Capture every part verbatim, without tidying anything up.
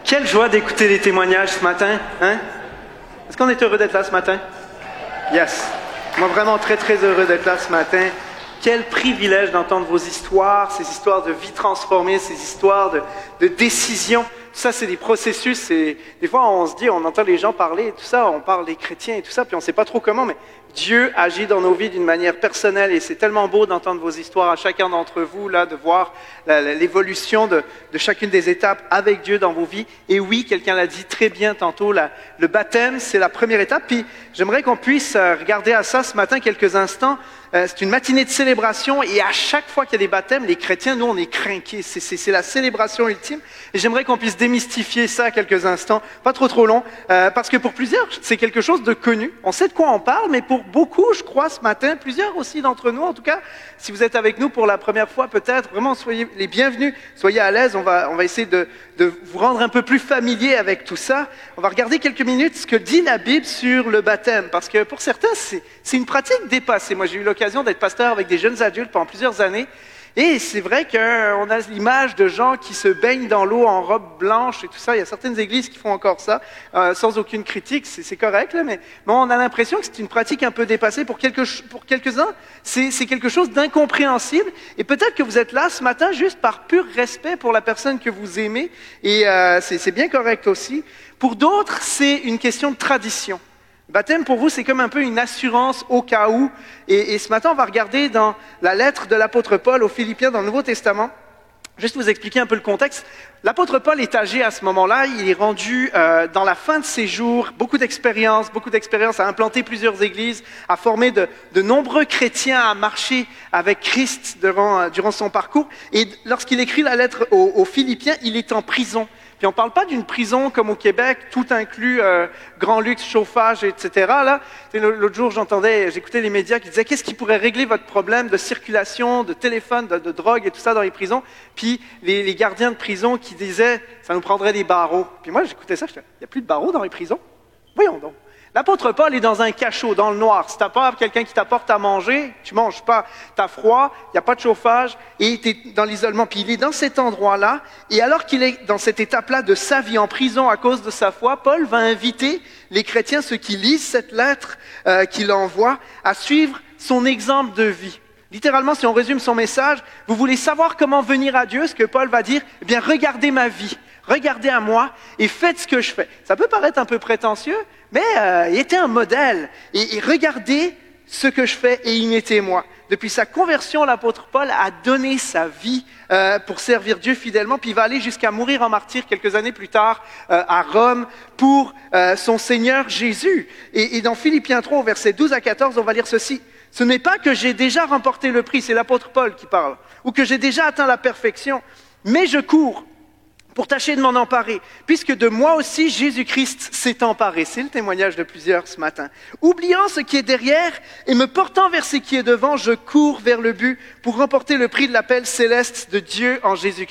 Quelle joie d'écouter les témoignages ce matin, hein? Est-ce qu'on est heureux d'être là ce matin? Yes. Moi, vraiment très, très heureux d'être là ce matin. Quel privilège d'entendre vos histoires, ces histoires de vie transformée, ces histoires de, de décision. Tout ça, c'est des processus. Et des fois, on se dit, on entend les gens parler et tout ça, on parle des chrétiens et tout ça, puis on ne sait pas trop comment, mais Dieu agit dans nos vies d'une manière personnelle et c'est tellement beau d'entendre vos histoires à chacun d'entre vous, là, de voir la, la, l'évolution de, de chacune des étapes avec Dieu dans vos vies. Et oui, quelqu'un l'a dit très bien tantôt, la, le baptême, c'est la première étape. Puis j'aimerais qu'on puisse regarder à ça ce matin quelques instants. Euh, c'est une matinée de célébration et à chaque fois qu'il y a des baptêmes, les chrétiens, nous, on est crinqués. C'est, c'est, c'est la célébration ultime. Et j'aimerais qu'on puisse démystifier ça quelques instants, pas trop trop long, euh, parce que pour plusieurs, c'est quelque chose de connu. On sait de quoi on parle, mais pour beaucoup, je crois, ce matin, plusieurs aussi d'entre nous, en tout cas, si vous êtes avec nous pour la première fois, peut-être, vraiment, soyez les bienvenus, soyez à l'aise. On va, on va essayer de, de vous rendre un peu plus familier avec tout ça. On va regarder quelques minutes ce que dit la Bible sur le baptême, parce que pour certains, c'est, c'est une pratique dépassée. Moi, j'ai eu l'occasion d'être pasteur avec des jeunes adultes pendant plusieurs années. Et c'est vrai qu'on a l'image de gens qui se baignent dans l'eau en robe blanche et tout ça. Il y a certaines églises qui font encore ça, euh, sans aucune critique, c'est, c'est correct, là, mais bon, on a l'impression que c'est une pratique un peu dépassée. Pour, quelques, pour quelques-uns, c'est, c'est quelque chose d'incompréhensible. Et peut-être que vous êtes là ce matin juste par pur respect pour la personne que vous aimez. Et euh, c'est, c'est bien correct aussi. Pour d'autres, c'est une question de tradition. Le baptême, pour vous, c'est comme un peu une assurance au cas où. Et, et ce matin, on va regarder dans la lettre de l'apôtre Paul aux Philippiens dans le Nouveau Testament. Juste vous expliquer un peu le contexte. L'apôtre Paul est âgé à ce moment-là. Il est rendu euh, dans la fin de ses jours, beaucoup d'expérience, beaucoup d'expérience à implanter plusieurs églises, à former de, de nombreux chrétiens à marcher avec Christ durant, euh, durant son parcours. Et lorsqu'il écrit la lettre aux, aux Philippiens, il est en prison. Puis on ne parle pas d'une prison comme au Québec, tout inclus, euh, grand luxe, chauffage, et cetera. Là, l'autre jour, j'entendais, j'écoutais les médias qui disaient qu'est-ce qui pourrait régler votre problème de circulation, de téléphone, de, de drogue et tout ça dans les prisons. Puis les, les gardiens de prison qui disaient ça nous prendrait des barreaux. Puis moi, j'écoutais ça, je disais il n'y a plus de barreaux dans les prisons. Voyons donc. L'apôtre Paul est dans un cachot, dans le noir. Si tu n'as pas quelqu'un qui t'apporte à manger, tu ne manges pas. Tu as froid, il n'y a pas de chauffage, et tu es dans l'isolement. Puis il est dans cet endroit-là, et alors qu'il est dans cette étape-là de sa vie en prison à cause de sa foi, Paul va inviter les chrétiens, ceux qui lisent cette lettre euh, qu'il envoie, à suivre son exemple de vie. Littéralement, si on résume son message, vous voulez savoir comment venir à Dieu, ce que Paul va dire, eh bien regardez ma vie. Regardez à moi et faites ce que je fais. Ça peut paraître un peu prétentieux, mais euh, il était un modèle. Et, et regardez ce que je fais et imitez-moi. Depuis sa conversion, l'apôtre Paul a donné sa vie euh, pour servir Dieu fidèlement, puis il va aller jusqu'à mourir en martyr quelques années plus tard euh, à Rome pour euh, son Seigneur Jésus. Et, et dans Philippiens trois, au verset douze à quatorze, on va lire ceci. « Ce n'est pas que j'ai déjà remporté le prix, c'est l'apôtre Paul qui parle, ou que j'ai déjà atteint la perfection, mais je cours pour tâcher de m'en emparer, puisque de moi aussi Jésus-Christ s'est emparé. » C'est le témoignage de plusieurs ce matin. « Oubliant ce qui est derrière et me portant vers ce qui est devant, je cours vers le but pour remporter le prix de l'appel céleste de Dieu en Jésus-Christ. »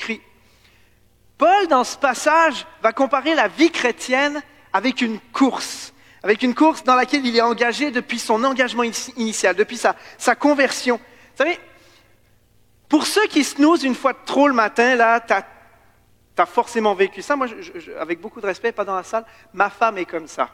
Paul, dans ce passage, va comparer la vie chrétienne avec une course, avec une course dans laquelle il est engagé depuis son engagement initial, depuis sa, sa conversion. Vous savez, pour ceux qui snoozent une fois de trop le matin, là, t'as Tu as forcément vécu ça. Moi, je, je, avec beaucoup de respect, pas dans la salle, ma femme est comme ça.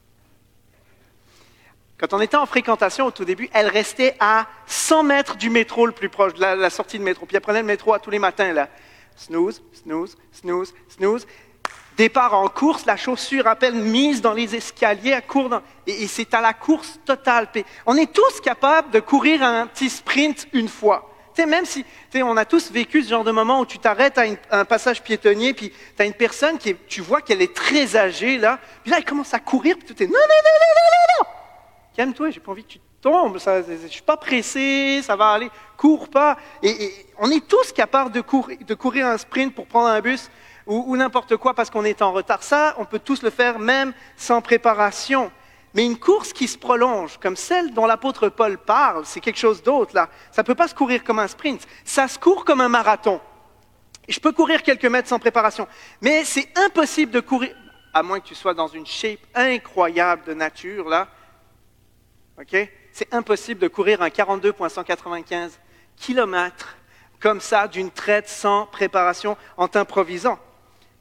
Quand on était en fréquentation au tout début, elle restait à cent mètres du métro le plus proche, de la, la sortie de métro. Puis elle prenait le métro à tous les matins, là. Snooze, snooze, snooze, snooze. Départ en course, la chaussure à peine mise dans les escaliers, elle court dans, et, et c'est à la course totale. On est tous capables de courir un petit sprint une fois. T'sais, même si on a tous vécu ce genre de moment où tu t'arrêtes à, une, à un passage piétonnier, puis tu as une personne qui est, tu vois qu'elle est très âgée, là, puis là, elle commence à courir, puis tu es non, non, non, non, non, non, calme-toi, j'ai pas envie que tu tombes, ça, je ne suis pas pressé, ça va aller, cours pas. Et, et on est tous capables de courir, de courir un sprint pour prendre un bus ou, ou n'importe quoi parce qu'on est en retard. Ça, on peut tous le faire même sans préparation. Mais une course qui se prolonge, comme celle dont l'apôtre Paul parle, c'est quelque chose d'autre, là. Ça ne peut pas se courir comme un sprint. Ça se court comme un marathon. Et je peux courir quelques mètres sans préparation. Mais c'est impossible de courir, à moins que tu sois dans une shape incroyable de nature, là. OK? C'est impossible de courir un quarante-deux virgule cent quatre-vingt-quinze kilomètres comme ça, d'une traite, sans préparation, en t'improvisant.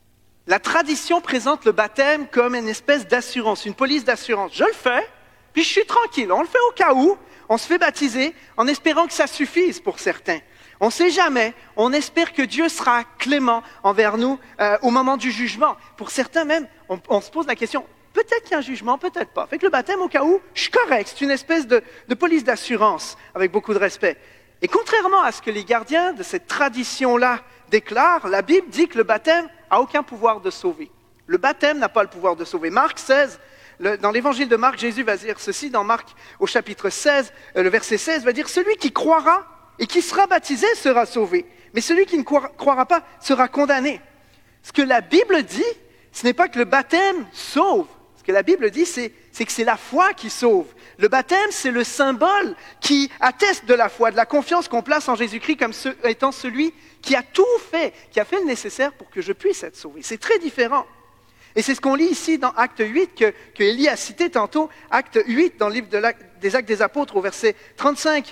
La tradition présente le baptême comme une espèce d'assurance, une police d'assurance. Je le fais, puis je suis tranquille. On le fait au cas où, on se fait baptiser en espérant que ça suffise pour certains. On ne sait jamais, on espère que Dieu sera clément envers nous euh, au moment du jugement. Pour certains même, on, on se pose la question, peut-être qu'il y a un jugement, peut-être pas. Fait que le baptême, au cas où, je suis correct, c'est une espèce de, de police d'assurance, avec beaucoup de respect. Et contrairement à ce que les gardiens de cette tradition-là déclarent, la Bible dit que le baptême n'a aucun pouvoir de sauver. Le baptême n'a pas le pouvoir de sauver. Marc seize, le, dans l'évangile de Marc, Jésus va dire ceci, dans Marc au chapitre seize, euh, le verset seize, va dire « Celui qui croira et qui sera baptisé sera sauvé, mais celui qui ne croira, croira pas sera condamné. » Ce que la Bible dit, ce n'est pas que le baptême sauve. Ce que la Bible dit, c'est, c'est que c'est la foi qui sauve. Le baptême, c'est le symbole qui atteste de la foi, de la confiance qu'on place en Jésus-Christ comme ce, étant celui qui a tout fait, qui a fait le nécessaire pour que je puisse être sauvé. C'est très différent. Et c'est ce qu'on lit ici dans Acte huit, que, que Élie a cité tantôt, Acte huit, dans le livre de des Actes des Apôtres, au verset trente-cinq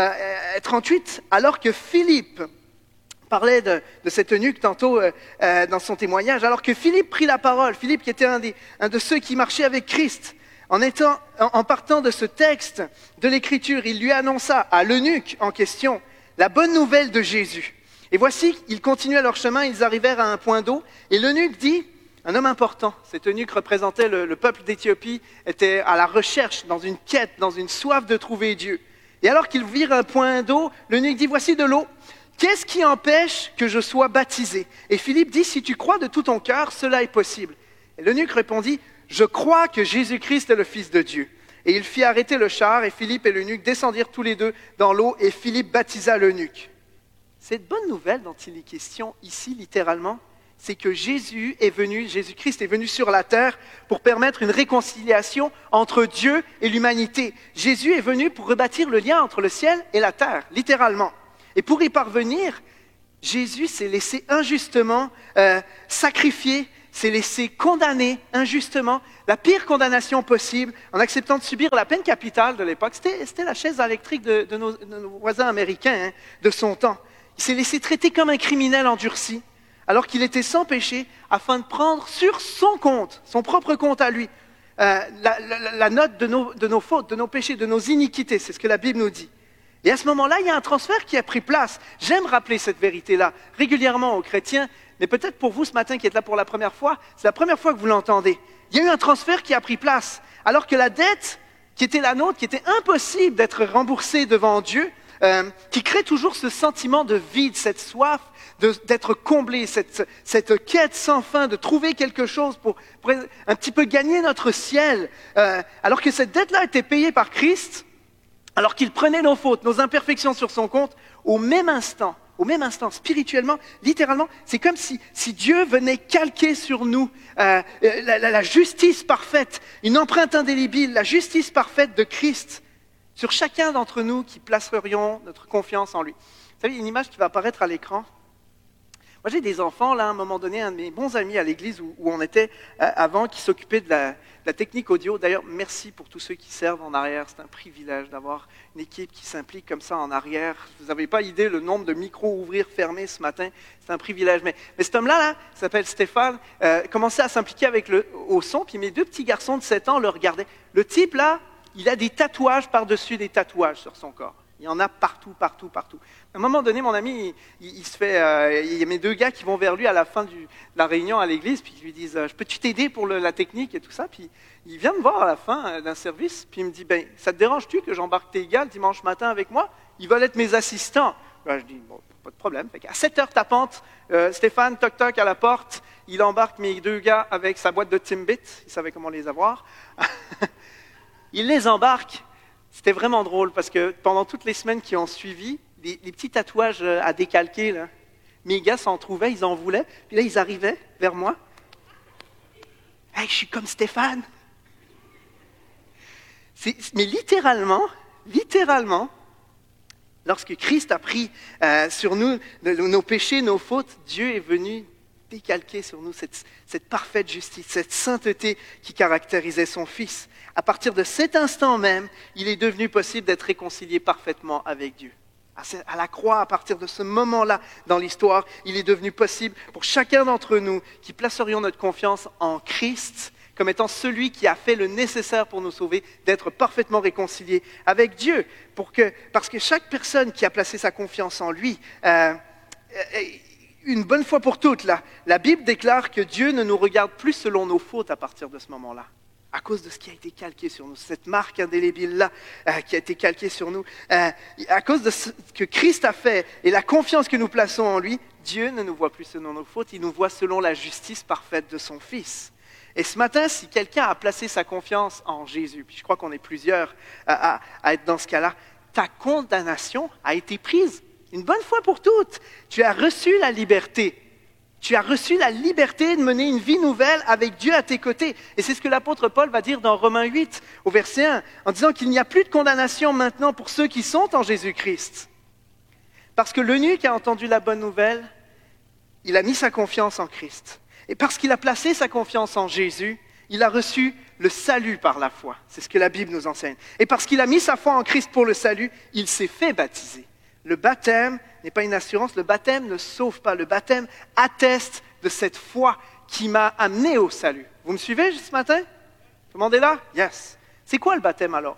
et trente-huit, alors que Philippe parlait de, de cet eunuque tantôt euh, euh, dans son témoignage, alors que Philippe prit la parole, Philippe qui était un, des, un de ceux qui marchaient avec Christ, en, étant, en, en partant de ce texte de l'Écriture, il lui annonça à l'eunuque en question la bonne nouvelle de Jésus. Et voici, ils continuaient leur chemin, ils arrivèrent à un point d'eau, et l'eunuque dit, un homme important, cet eunuque représentait le, le peuple d'Éthiopie, était à la recherche, dans une quête, dans une soif de trouver Dieu. Et alors qu'ils virent un point d'eau, l'eunuque dit, voici de l'eau, qu'est-ce qui empêche que je sois baptisé? Et Philippe dit, si tu crois de tout ton cœur, cela est possible. Et l'eunuque répondit, je crois que Jésus-Christ est le Fils de Dieu. Et il fit arrêter le char, et Philippe et l'eunuque descendirent tous les deux dans l'eau, et Philippe baptisa l'eunuque. Cette bonne nouvelle dont il est question ici, littéralement, c'est que Jésus est venu, Jésus-Christ est venu sur la terre pour permettre une réconciliation entre Dieu et l'humanité. Jésus est venu pour rebâtir le lien entre le ciel et la terre, littéralement. Et pour y parvenir, Jésus s'est laissé injustement euh, sacrifier, s'est laissé condamner injustement, la pire condamnation possible, en acceptant de subir la peine capitale de l'époque. C'était, c'était la chaise électrique de, de, nos, de nos voisins américains hein, de son temps. Il s'est laissé traiter comme un criminel endurci, alors qu'il était sans péché, afin de prendre sur son compte, son propre compte à lui, euh, la, la, la note de nos, de nos fautes, de nos péchés, de nos iniquités. C'est ce que la Bible nous dit. Et à ce moment-là, il y a un transfert qui a pris place. J'aime rappeler cette vérité-là régulièrement aux chrétiens, mais peut-être pour vous ce matin qui êtes là pour la première fois, c'est la première fois que vous l'entendez. Il y a eu un transfert qui a pris place, alors que la dette qui était la nôtre, qui était impossible d'être remboursée devant Dieu, euh, qui crée toujours ce sentiment de vide, cette soif de, d'être comblé, cette, cette quête sans fin, de trouver quelque chose pour, pour un petit peu gagner notre ciel, euh, alors que cette dette-là était payée par Christ, alors qu'il prenait nos fautes, nos imperfections sur son compte, au même instant, au même instant, spirituellement, littéralement, c'est comme si, si Dieu venait calquer sur nous euh, la, la, la justice parfaite, une empreinte indélébile, la justice parfaite de Christ, sur chacun d'entre nous qui placerions notre confiance en lui. Vous savez, il y a une image qui va apparaître à l'écran. Moi, j'ai des enfants, là, à un moment donné, un de mes bons amis à l'église où, où on était euh, avant, qui s'occupait de la, de la technique audio. D'ailleurs, merci pour tous ceux qui servent en arrière. C'est un privilège d'avoir une équipe qui s'implique comme ça en arrière. Vous n'avez pas idée le nombre de micros ouvrir, fermés ce matin. C'est un privilège. Mais, mais cet homme-là, là, il s'appelle Stéphane, euh, commençait à s'impliquer avec le, au son, puis mes deux petits garçons de sept ans le regardaient. Le type, là, il a des tatouages par-dessus des tatouages sur son corps. Il y en a partout, partout, partout. À un moment donné, mon ami, il, il, il se fait, euh, il y a mes deux gars qui vont vers lui à la fin du, de la réunion à l'église, puis ils lui disent euh, « Peux-tu t'aider pour le, la technique et tout ça ?» Puis il vient me voir à la fin euh, d'un service, puis il me dit ben, « Ça te dérange-tu que j'embarque tes gars le dimanche matin avec moi? Ils veulent être mes assistants. » Ben, je dis « Bon, pas de problème. » À sept heures tapante, euh, Stéphane, toc-toc à la porte, il embarque mes deux gars avec sa boîte de Timbit, il savait comment les avoir. Il les embarque. C'était vraiment drôle parce que pendant toutes les semaines qui ont suivi, les, les petits tatouages à décalquer, là, mes gars s'en trouvaient, ils en voulaient. Puis là, ils arrivaient vers moi. « Hey, je suis comme Stéphane! » C'est, mais littéralement, littéralement, lorsque Christ a pris euh, sur nous nos péchés, nos fautes, Dieu est venu décalquer sur nous cette, cette parfaite justice, cette sainteté qui caractérisait son Fils. À partir de cet instant même, il est devenu possible d'être réconcilié parfaitement avec Dieu. à la croix, à partir de ce moment-là dans l'histoire, il est devenu possible pour chacun d'entre nous qui placerions notre confiance en Christ comme étant celui qui a fait le nécessaire pour nous sauver, d'être parfaitement réconciliés avec Dieu. Pour que, parce que chaque personne qui a placé sa confiance en lui, euh, une bonne fois pour toutes, là, la Bible déclare que Dieu ne nous regarde plus selon nos fautes à partir de ce moment-là, à cause de ce qui a été calqué sur nous, cette marque indélébile-là euh, qui a été calquée sur nous. Euh, à cause de ce que Christ a fait et la confiance que nous plaçons en lui, Dieu ne nous voit plus selon nos fautes, il nous voit selon la justice parfaite de son Fils. Et ce matin, si quelqu'un a placé sa confiance en Jésus, puis je crois qu'on est plusieurs à, à, à être dans ce cas-là, ta condamnation a été prise une bonne fois pour toutes. Tu as reçu la liberté. Tu as reçu la liberté de mener une vie nouvelle avec Dieu à tes côtés. Et c'est ce que l'apôtre Paul va dire dans Romains huit, au verset un, en disant qu'il n'y a plus de condamnation maintenant pour ceux qui sont en Jésus-Christ. Parce que l'eunuque a entendu la bonne nouvelle, il a mis sa confiance en Christ. Et parce qu'il a placé sa confiance en Jésus, il a reçu le salut par la foi. C'est ce que la Bible nous enseigne. Et parce qu'il a mis sa foi en Christ pour le salut, il s'est fait baptiser. Le baptême n'est pas une assurance, le baptême ne sauve pas. Le baptême atteste de cette foi qui m'a amené au salut. Vous me suivez ce matin? Tout le monde est là? Yes. C'est quoi le baptême alors?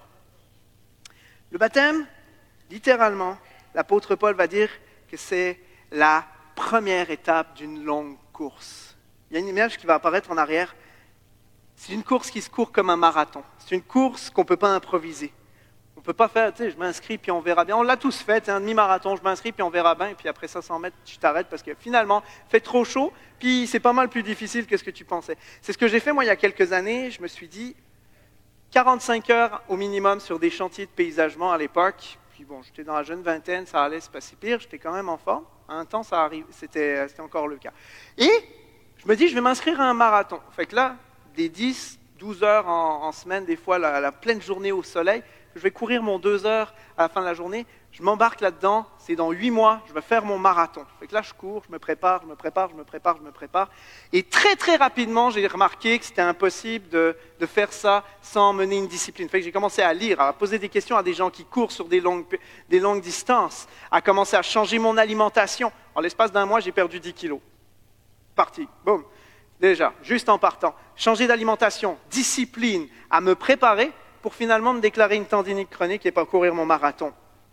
Le baptême, littéralement, l'apôtre Paul va dire que c'est la première étape d'une longue course. Il y a une image qui va apparaître en arrière. C'est une course qui se court comme un marathon. C'est une course qu'on ne peut pas improviser. On ne peut pas faire, tu sais, je m'inscris puis on verra bien. On l'a tous fait, un demi-marathon, je m'inscris puis on verra bien. Et puis après ça, cent mètres, tu t'arrêtes parce que finalement, il fait trop chaud. Puis c'est pas mal plus difficile que ce que tu pensais. C'est ce que j'ai fait moi il y a quelques années. Je me suis dit, quarante-cinq heures au minimum sur des chantiers de paysagement à l'époque. Puis bon, j'étais dans la jeune vingtaine, ça allait, c'est pas si pire. J'étais quand même en forme. À un temps, ça arrive, c'était, c'était encore le cas. Et je me dis, je vais m'inscrire à un marathon. Fait que là, des dix, douze heures en, en semaine, des fois la, la pleine journée au soleil, je vais courir mon deux heures à la fin de la journée, je m'embarque là-dedans, c'est dans huit mois, je vais faire mon marathon. Fait que là, je cours, je me prépare, je me prépare, je me prépare, je me prépare. Et très, très rapidement, j'ai remarqué que c'était impossible de, de faire ça sans mener une discipline. Fait que j'ai commencé à lire, à poser des questions à des gens qui courent sur des longues, des longues distances, à commencer à changer mon alimentation. En l'espace d'un mois, j'ai perdu dix kilos. Parti, boum, déjà, juste en partant. Changer d'alimentation, discipline, à me préparer pour finalement me déclarer une tendinite chronique et pas courir mon marathon.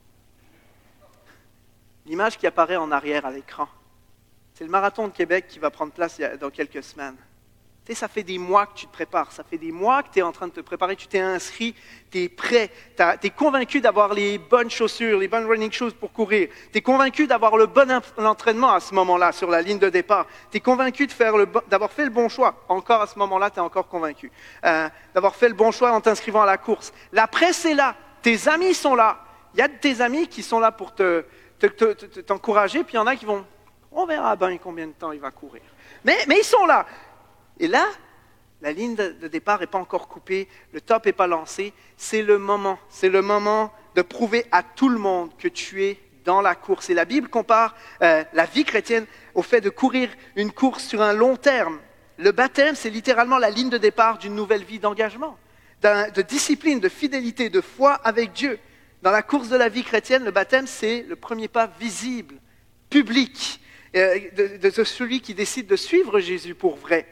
L'image qui apparaît en arrière à l'écran, c'est le marathon de Québec qui va prendre place dans quelques semaines. Tu sais, ça fait des mois que tu te prépares, ça fait des mois que tu es en train de te préparer, tu t'es inscrit, tu es prêt, tu es convaincu d'avoir les bonnes chaussures, les bonnes running shoes pour courir, tu es convaincu d'avoir le bon entraînement à ce moment-là sur la ligne de départ, tu es convaincu de faire le bon, d'avoir fait le bon choix, encore à ce moment-là, tu es encore convaincu, euh, d'avoir fait le bon choix en t'inscrivant à la course. La presse est là, tes amis sont là, il y a de tes amis qui sont là pour te, te, te, te, t'encourager, puis il y en a qui vont, on verra bien combien de temps il va courir. Mais, mais ils sont là. Et là, la ligne de départ n'est pas encore coupée, le top n'est pas lancé, c'est le moment, c'est le moment de prouver à tout le monde que tu es dans la course. Et la Bible compare euh, la vie chrétienne au fait de courir une course sur un long terme. Le baptême, c'est littéralement la ligne de départ d'une nouvelle vie d'engagement, de discipline, de fidélité, de foi avec Dieu. Dans la course de la vie chrétienne, le baptême, c'est le premier pas visible, public, euh, de, de, de celui qui décide de suivre Jésus pour vrai.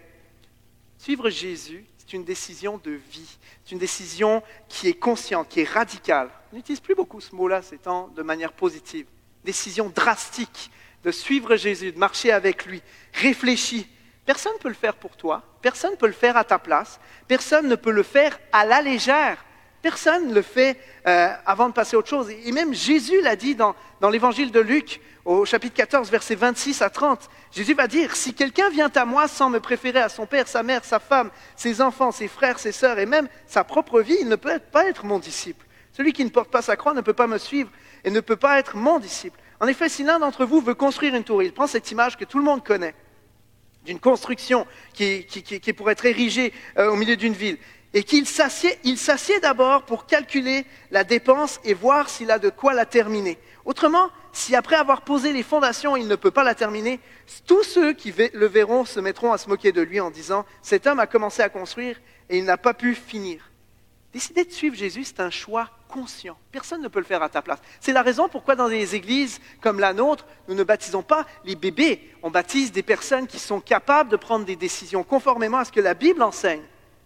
Suivre Jésus, c'est une décision de vie. C'est une décision qui est consciente, qui est radicale. On n'utilise plus beaucoup ce mot-là ces temps de manière positive. Décision drastique de suivre Jésus, de marcher avec lui, réfléchi. Personne ne peut le faire pour toi. Personne ne peut le faire à ta place. Personne ne peut le faire à la légère. Personne ne le fait euh, avant de passer à autre chose. Et même Jésus l'a dit dans, dans l'évangile de Luc, au chapitre quatorze, versets vingt-six à trente. Jésus va dire, si quelqu'un vient à moi sans me préférer à son père, sa mère, sa femme, ses enfants, ses frères, ses sœurs et même sa propre vie, il ne peut pas être mon disciple. Celui qui ne porte pas sa croix ne peut pas me suivre et ne peut pas être mon disciple. En effet, si l'un d'entre vous veut construire une tour, il prend cette image que tout le monde connaît, d'une construction qui, qui, qui, qui pourrait être érigée euh, au milieu d'une ville, et qu'il s'assied, il s'assied d'abord pour calculer la dépense et voir s'il a de quoi la terminer. Autrement, si après avoir posé les fondations, il ne peut pas la terminer, tous ceux qui le verront se mettront à se moquer de lui en disant « Cet homme a commencé à construire et il n'a pas pu finir. » Décider de suivre Jésus, c'est un choix conscient. Personne ne peut le faire à ta place. C'est la raison pourquoi dans des églises comme la nôtre, nous ne baptisons pas les bébés. On baptise des personnes qui sont capables de prendre des décisions conformément à ce que la Bible enseigne.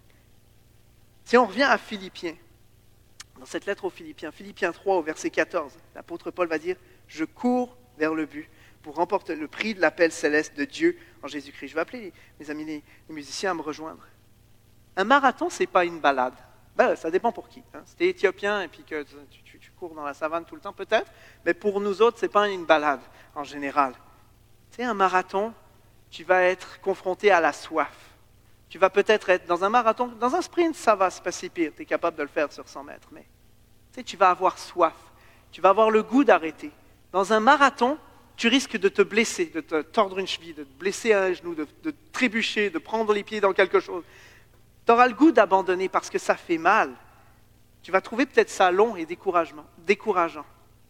Si on revient à Philippiens, dans cette lettre aux Philippiens, Philippiens trois au verset quatorze, l'apôtre Paul va dire « Je cours vers le but pour remporter le prix de l'appel céleste de Dieu en Jésus-Christ. » Je vais appeler mes amis les, les musiciens à me rejoindre. Un marathon, ce n'est pas une balade. Ben, ça dépend pour qui. Hein. Si tu es éthiopien et puis que tu, tu, tu cours dans la savane tout le temps, peut-être. Mais pour nous autres, ce n'est pas une balade en général. Tu sais, un marathon, tu vas être confronté à la soif. Tu vas peut-être être dans un marathon, dans un sprint, ça va, c'est pas si pire. Tu es capable de le faire sur cent mètres. Mais tu sais, tu vas avoir soif. Tu vas avoir le goût d'arrêter. Dans un marathon, tu risques de te blesser, de te tordre une cheville, de te blesser un genou, de, de trébucher, de prendre les pieds dans quelque chose. Tu auras le goût d'abandonner parce que ça fait mal. Tu vas trouver peut-être ça long et décourageant.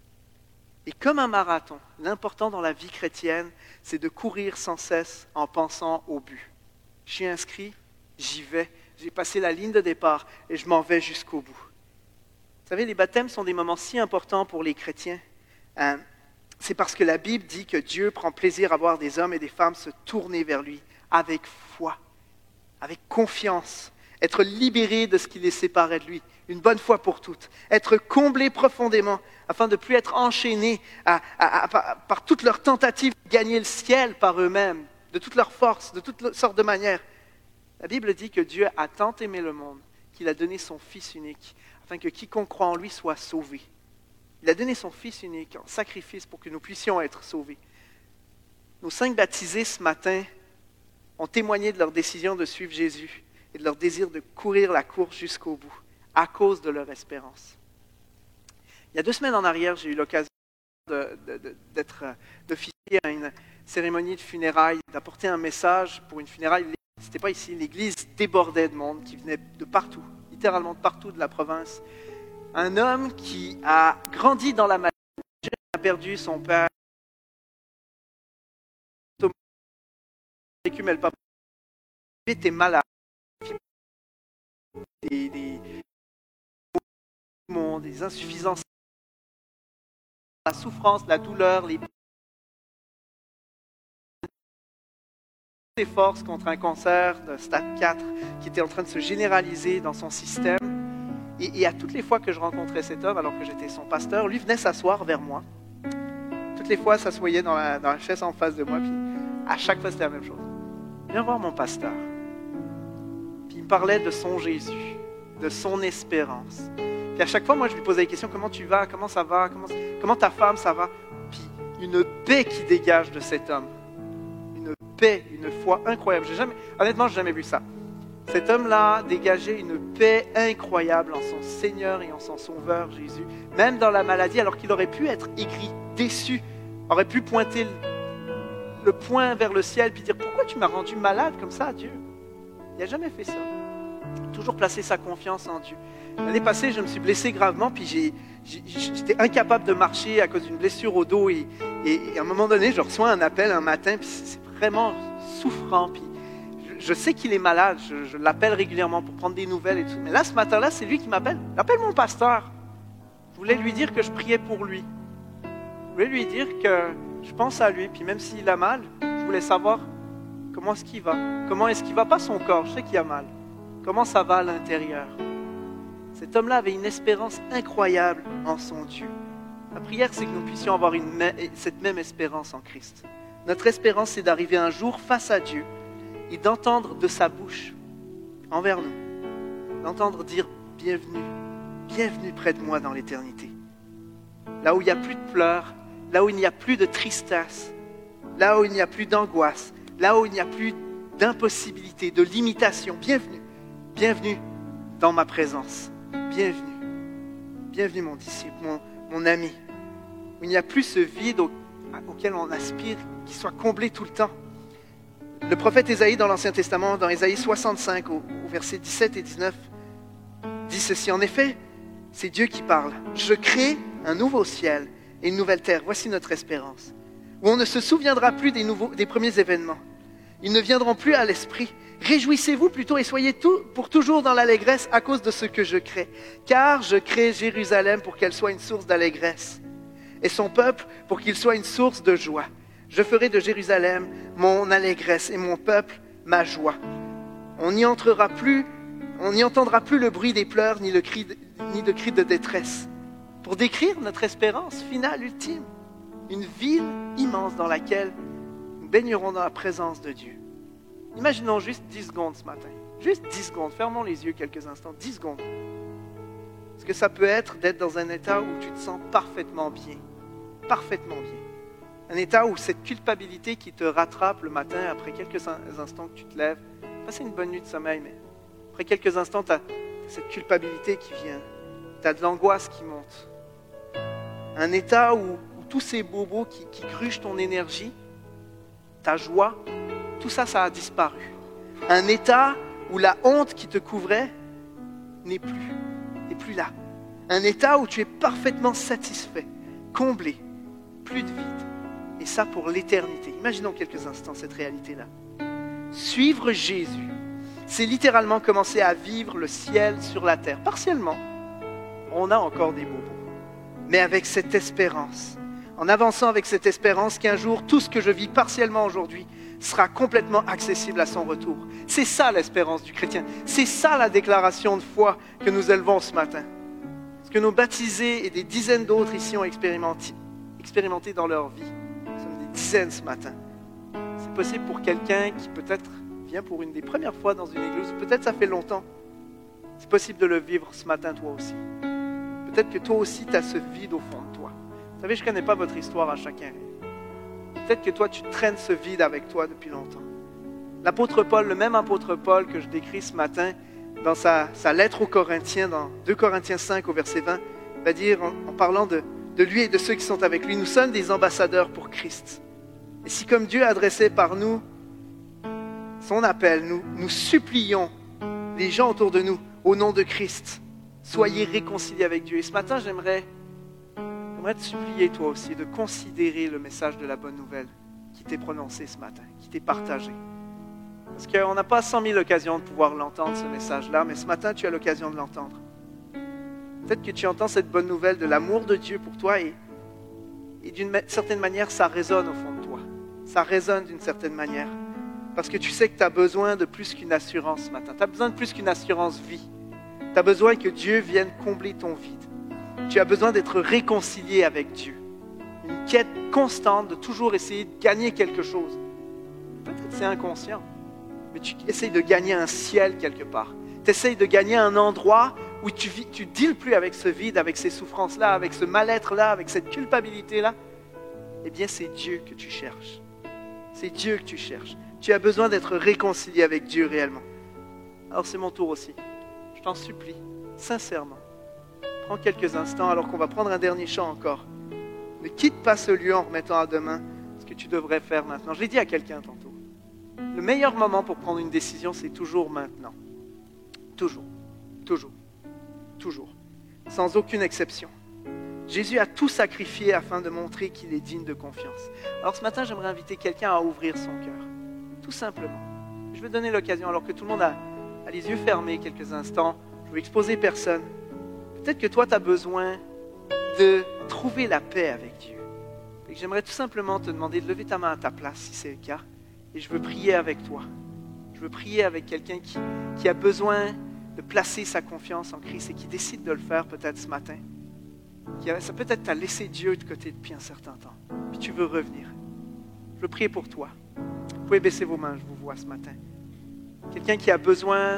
Et comme un marathon, l'important dans la vie chrétienne, c'est de courir sans cesse en pensant au but. Je suis inscrit, j'y vais, j'ai passé la ligne de départ et je m'en vais jusqu'au bout. Vous savez, les baptêmes sont des moments si importants pour les chrétiens. Hein? C'est parce que la Bible dit que Dieu prend plaisir à voir des hommes et des femmes se tourner vers lui avec foi, avec confiance, être libérés de ce qui les séparait de lui, une bonne fois pour toutes, être comblés profondément afin de ne plus être enchaînés à, à, à, à, par toutes leurs tentatives de gagner le ciel par eux-mêmes, de toutes leurs forces, de toutes sortes de manières. La Bible dit que Dieu a tant aimé le monde qu'il a donné son Fils unique afin que quiconque croit en lui soit sauvé. Il a donné son Fils unique en sacrifice pour que nous puissions être sauvés. Nos cinq baptisés ce matin ont témoigné de leur décision de suivre Jésus et de leur désir de courir la course jusqu'au bout, à cause de leur espérance. Il y a deux semaines en arrière, j'ai eu l'occasion de, de, de, d'être, d'officier à une cérémonie de funérailles, d'apporter un message pour une funéraille. C'était pas ici, l'église débordait de monde qui venait de partout, littéralement de partout de la province. Un homme qui a grandi dans la maladie, a perdu son père, mais le papa était malade, des, des, des insuffisances, la souffrance, la douleur, les forces contre un cancer de stade quatre qui était en train de se généraliser dans son système. Et, et à toutes les fois que je rencontrais cet homme, alors que j'étais son pasteur, lui venait s'asseoir vers moi. Toutes les fois, s'assoyait dans la, dans la chaise en face de moi, puis à chaque fois, c'était la même chose. Viens voir mon pasteur. Puis il me parlait de son Jésus, de son espérance. Puis à chaque fois, moi, je lui posais des questions. Comment tu vas? Comment ça va? Comment, comment ta femme, ça va? Puis une paix qui dégage de cet homme. Une paix, une foi incroyable. J'ai jamais, honnêtement, je n'ai jamais vu ça. Cet homme-là dégageait une paix incroyable en son Seigneur et en son Sauveur Jésus. Même dans la maladie, alors qu'il aurait pu être aigri, déçu, aurait pu pointer le le poing vers le ciel, puis dire « Pourquoi tu m'as rendu malade comme ça, Dieu ?» Il n'a jamais fait ça. Toujours placer sa confiance en Dieu. L'année passée, je me suis blessé gravement, puis j'ai, j'ai, j'étais incapable de marcher à cause d'une blessure au dos. Et, et, et à un moment donné, je reçois un appel un matin, puis c'est vraiment souffrant. Puis je, je sais qu'il est malade, je, je l'appelle régulièrement pour prendre des nouvelles et tout. Mais là, ce matin-là, c'est lui qui m'appelle. J'appelle mon pasteur. Je voulais lui dire que je priais pour lui. Je voulais lui dire que je pense à lui, puis même s'il a mal, je voulais savoir comment est-ce qu'il va. Comment est-ce qu'il va, pas son corps, je sais qu'il a mal. Comment ça va à l'intérieur. Cet homme-là avait une espérance incroyable en son Dieu. La prière, c'est que nous puissions avoir une, cette même espérance en Christ. Notre espérance, c'est d'arriver un jour face à Dieu et d'entendre de sa bouche, envers nous, d'entendre dire « Bienvenue, bienvenue près de moi dans l'éternité ». Là où il n'y a plus de pleurs, là où il n'y a plus de tristesse, là où il n'y a plus d'angoisse, là où il n'y a plus d'impossibilité, de limitation. Bienvenue, bienvenue dans ma présence. Bienvenue, bienvenue mon disciple, mon, mon ami. Où il n'y a plus ce vide au, auquel on aspire, qui soit comblé tout le temps. Le prophète Ésaïe dans l'Ancien Testament, dans Ésaïe soixante-cinq, au, au verset dix-sept et dix-neuf, dit ceci. En effet, c'est Dieu qui parle. Je crée un nouveau ciel et une nouvelle terre, voici notre espérance, où on ne se souviendra plus des, nouveaux, des premiers événements. Ils ne viendront plus à l'esprit. Réjouissez-vous plutôt et soyez tout, pour toujours dans l'allégresse à cause de ce que je crée. Car je crée Jérusalem pour qu'elle soit une source d'allégresse et son peuple pour qu'il soit une source de joie. Je ferai de Jérusalem mon allégresse et mon peuple ma joie. On n'y entrera plus, on n'y entendra plus le bruit des pleurs ni, le cri de, ni de cris de détresse. Pour décrire notre espérance finale, ultime, une ville immense dans laquelle nous baignerons dans la présence de Dieu. Imaginons juste dix secondes ce matin. Juste dix secondes. Fermons les yeux quelques instants. dix secondes. Ce que ça peut être d'être dans un état où tu te sens parfaitement bien. Parfaitement bien. Un état où cette culpabilité qui te rattrape le matin, après quelques instants que tu te lèves, passer une bonne nuit de sommeil, mais après quelques instants, tu as cette culpabilité qui vient. Tu as de l'angoisse qui monte. Un état où, où tous ces bobos qui, qui cruchent ton énergie, ta joie, tout ça, ça a disparu. Un état où la honte qui te couvrait n'est plus, n'est plus là. Un état où tu es parfaitement satisfait, comblé, plus de vide. Et ça pour l'éternité. Imaginons quelques instants cette réalité-là. Suivre Jésus, c'est littéralement commencer à vivre le ciel sur la terre. Partiellement, on a encore des bobos. Mais avec cette espérance, en avançant avec cette espérance qu'un jour, tout ce que je vis partiellement aujourd'hui sera complètement accessible à son retour. C'est ça l'espérance du chrétien. C'est ça la déclaration de foi que nous élevons ce matin. Ce que nos baptisés et des dizaines d'autres ici ont expérimenté, expérimenté dans leur vie. Nous sommes des dizaines ce matin. C'est possible pour quelqu'un qui peut-être vient pour une des premières fois dans une église, ou peut-être ça fait longtemps. C'est possible de le vivre ce matin toi aussi. Peut-être que toi aussi tu as ce vide au fond de toi. Vous savez, je ne connais pas votre histoire à chacun. Peut-être que toi, tu traînes ce vide avec toi depuis longtemps. L'apôtre Paul, le même apôtre Paul que je décris ce matin, dans sa, sa lettre aux Corinthiens, dans deux Corinthiens cinq au verset vingt, va dire, en, en parlant de, de lui et de ceux qui sont avec lui, nous sommes des ambassadeurs pour Christ. Et si comme Dieu a adressé par nous son appel, nous, nous supplions les gens autour de nous, au nom de Christ, soyez réconciliés avec Dieu. Et ce matin, j'aimerais... J'aimerais te supplier toi aussi de considérer le message de la bonne nouvelle qui t'est prononcé ce matin, qui t'est partagé. Parce qu'on n'a pas cent mille occasions de pouvoir l'entendre, ce message-là, mais ce matin, tu as l'occasion de l'entendre. Peut-être que tu entends cette bonne nouvelle de l'amour de Dieu pour toi et, et d'une certaine manière, ça résonne au fond de toi. Ça résonne d'une certaine manière. Parce que tu sais que tu as besoin de plus qu'une assurance ce matin. Tu as besoin de plus qu'une assurance vie. Tu as besoin que Dieu vienne combler ton vide. Tu as besoin d'être réconcilié avec Dieu. Une quête constante de toujours essayer de gagner quelque chose. Peut-être c'est inconscient, mais tu essayes de gagner un ciel quelque part. Tu essayes de gagner un endroit où tu ne tu deals plus avec ce vide, avec ces souffrances-là, avec ce mal-être-là, avec cette culpabilité-là. Eh bien, c'est Dieu que tu cherches. C'est Dieu que tu cherches. Tu as besoin d'être réconcilié avec Dieu réellement. Alors c'est mon tour aussi. Je t'en supplie, sincèrement. Prends quelques instants alors qu'on va prendre un dernier chant encore. Ne quitte pas ce lieu en remettant à demain ce que tu devrais faire maintenant. Je l'ai dit à quelqu'un tantôt. Le meilleur moment pour prendre une décision, c'est toujours maintenant. Toujours, toujours, toujours. Sans aucune exception. Jésus a tout sacrifié afin de montrer qu'il est digne de confiance. Alors ce matin, j'aimerais inviter quelqu'un à ouvrir son cœur. Tout simplement. Je vais donner l'occasion alors que tout le monde a, a les yeux fermés quelques instants. Je ne vais exposer personne. Peut-être que toi, tu as besoin de trouver la paix avec Dieu. Et que j'aimerais tout simplement te demander de lever ta main à ta place, si c'est le cas. Et je veux prier avec toi. Je veux prier avec quelqu'un qui, qui a besoin de placer sa confiance en Christ et qui décide de le faire peut-être ce matin. Qui a, ça peut-être t'a laissé Dieu de côté depuis un certain temps. Puis tu veux revenir. Je veux prier pour toi. Vous pouvez baisser vos mains, je vous vois ce matin. Quelqu'un qui a besoin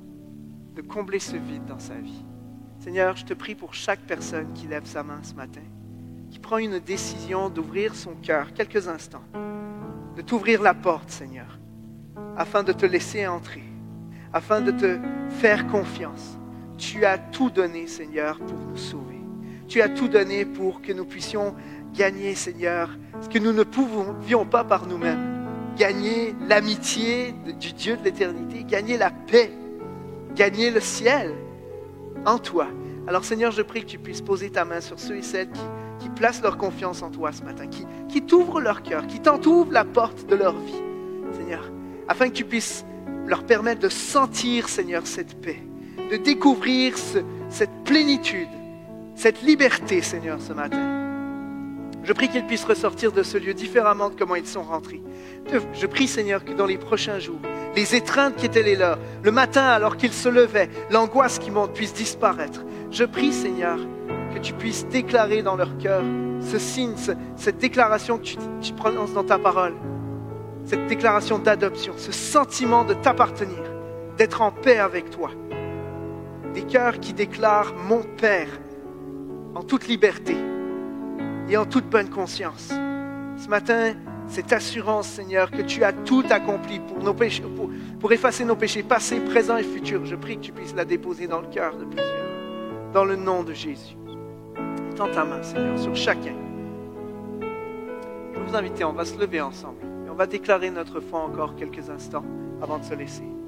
de combler ce vide dans sa vie. Seigneur, je te prie pour chaque personne qui lève sa main ce matin, qui prend une décision d'ouvrir son cœur quelques instants, de t'ouvrir la porte, Seigneur, afin de te laisser entrer, afin de te faire confiance. Tu as tout donné, Seigneur, pour nous sauver. Tu as tout donné pour que nous puissions gagner, Seigneur, ce que nous ne pouvions pas par nous-mêmes. Gagner l'amitié du Dieu de l'éternité, gagner la paix, gagner le ciel en toi. Alors Seigneur, je prie que tu puisses poser ta main sur ceux et celles qui, qui placent leur confiance en toi ce matin, qui, qui t'ouvrent leur cœur, qui t'entr'ouvrent la porte de leur vie. Seigneur, afin que tu puisses leur permettre de sentir, Seigneur, cette paix, de découvrir ce, cette plénitude, cette liberté, Seigneur, ce matin. Je prie qu'ils puissent ressortir de ce lieu différemment de comment ils sont rentrés. Je prie, Seigneur, que dans les prochains jours, les étreintes qui étaient les leurs, le matin alors qu'ils se levaient, l'angoisse qui monte puisse disparaître. Je prie, Seigneur, que tu puisses déclarer dans leur cœur ce signe, ce, cette déclaration que tu, tu prononces dans ta parole, cette déclaration d'adoption, ce sentiment de t'appartenir, d'être en paix avec toi. Des cœurs qui déclarent « Mon Père » en toute liberté et en toute bonne conscience. Ce matin, cette assurance, Seigneur, que tu as tout accompli pour, nos péchés, pour, pour effacer nos péchés passés, présents et futurs. Je prie que tu puisses la déposer dans le cœur de plusieurs, dans le nom de Jésus. Tends ta main, Seigneur, sur chacun. Je vais vous inviter, on va se lever ensemble et on va déclarer notre foi encore quelques instants avant de se laisser.